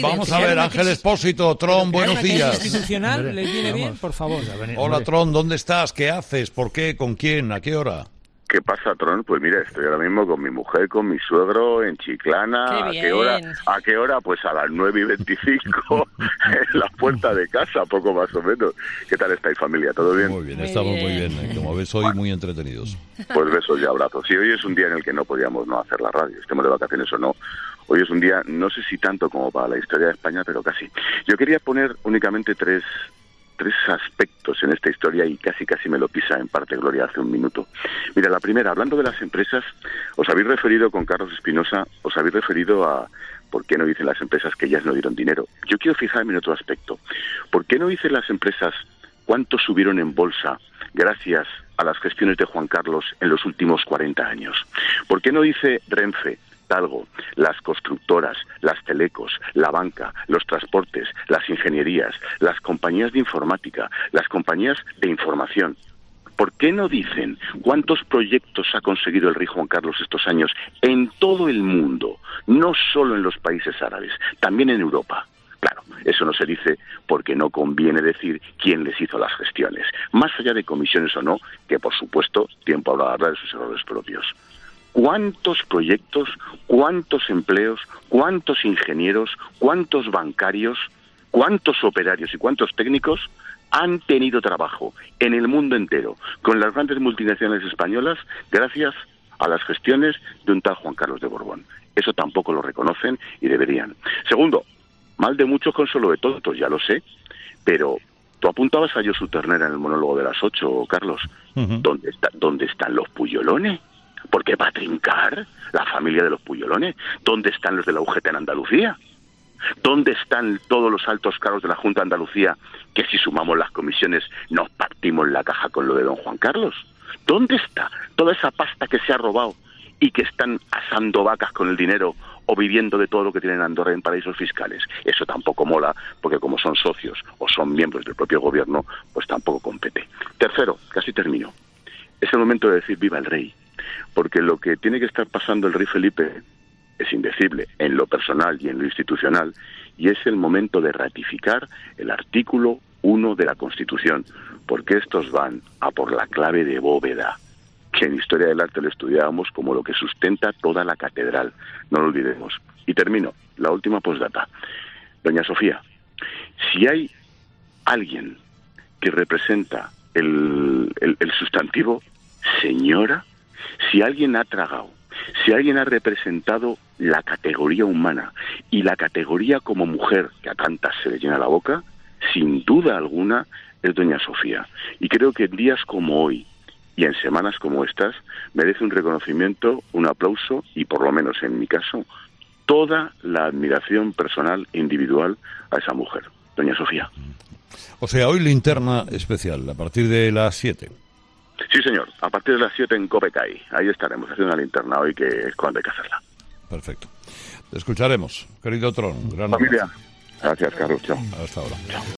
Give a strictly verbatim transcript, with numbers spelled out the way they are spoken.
Vamos a ver, Ángel Expósito, Tron, buenos días. Institucional, ¿les viene bien? Por favor. Hola, Tron, ¿dónde estás? ¿Qué haces? ¿Por qué? ¿Con quién? ¿A qué hora? ¿Qué pasa, Tron? Pues mira, estoy ahora mismo con mi mujer, con mi suegro en Chiclana. Qué ¿A bien. qué hora? ¿A qué hora? Pues a las nueve y veinticinco en la puerta de casa, poco más o menos. ¿Qué tal estáis, familia? ¿Todo bien? Muy bien, muy estamos bien. muy bien. Como ves, hoy muy entretenidos. Pues besos y abrazos. Sí, hoy es un día en el que no podíamos no hacer la radio, estemos de vacaciones o no. Hoy es un día, no sé si tanto como para la historia de España, pero casi. Yo quería poner únicamente tres... tres aspectos en esta historia y casi casi me lo pisa en parte Gloria hace un minuto. Mira, la primera, hablando de las empresas, os habéis referido con Carlos Espinosa, os habéis referido a por qué no dicen las empresas que ellas no dieron dinero. Yo quiero fijarme en otro aspecto. ¿Por qué no dicen las empresas cuánto subieron en bolsa gracias a las gestiones de Juan Carlos en los últimos cuarenta años? ¿Por qué no dice Renfe, Talgo, las constructoras, las telecos, la banca, los transportes, las ingenierías, las compañías de informática, las compañías de información? ¿Por qué no dicen cuántos proyectos ha conseguido el rey Juan Carlos estos años en todo el mundo, no solo en los países árabes, también en Europa? Claro, eso no se dice porque no conviene decir quién les hizo las gestiones, más allá de comisiones o no, que por supuesto tiempo habrá de hablar de sus errores propios. ¿Cuántos proyectos, cuántos empleos, cuántos ingenieros, cuántos bancarios, cuántos operarios y cuántos técnicos han tenido trabajo en el mundo entero con las grandes multinacionales españolas gracias a las gestiones de un tal Juan Carlos de Borbón? Eso tampoco lo reconocen y deberían. Segundo, mal de muchos consuelo de tontos, ya lo sé, pero tú apuntabas a Josu Ternera en el monólogo de las ocho, Carlos. Uh-huh. ¿Dónde está, dónde están los Puyolones? ¿Por qué va a trincar la familia de los Puyolones? ¿Dónde están los de la U G T en Andalucía? ¿Dónde están todos los altos cargos de la Junta de Andalucía que si sumamos las comisiones nos partimos la caja con lo de don Juan Carlos? ¿Dónde está toda esa pasta que se ha robado y que están asando vacas con el dinero o viviendo de todo lo que tienen en Andorra en paraísos fiscales? Eso tampoco mola, porque como son socios o son miembros del propio gobierno, pues tampoco compete. Tercero, casi termino, es el momento de decir viva el rey. Porque lo que tiene que estar pasando el rey Felipe es indecible en lo personal y en lo institucional, y es el momento de ratificar el artículo uno de la Constitución, porque estos van a por la clave de bóveda, que en Historia del Arte lo estudiábamos como lo que sustenta toda la catedral, no lo olvidemos. Y termino, la última postdata. Doña Sofía, si hay alguien que representa el, el, el sustantivo señora, si alguien ha tragado, si alguien ha representado la categoría humana y la categoría como mujer, que a tantas se le llena la boca, sin duda alguna es doña Sofía. Y creo que en días como hoy y en semanas como estas merece un reconocimiento, un aplauso y, por lo menos en mi caso, toda la admiración personal e individual a esa mujer, doña Sofía. O sea, hoy linterna especial, a partir de las siete. Sí, señor. A partir de las siete en Copecay. Ahí estaremos haciendo una linterna hoy, que es cuando hay que hacerla. Perfecto. Te escucharemos, querido Tron. Gran familia. abrazo. Gracias, Carlos. Chao. Hasta ahora. Chao.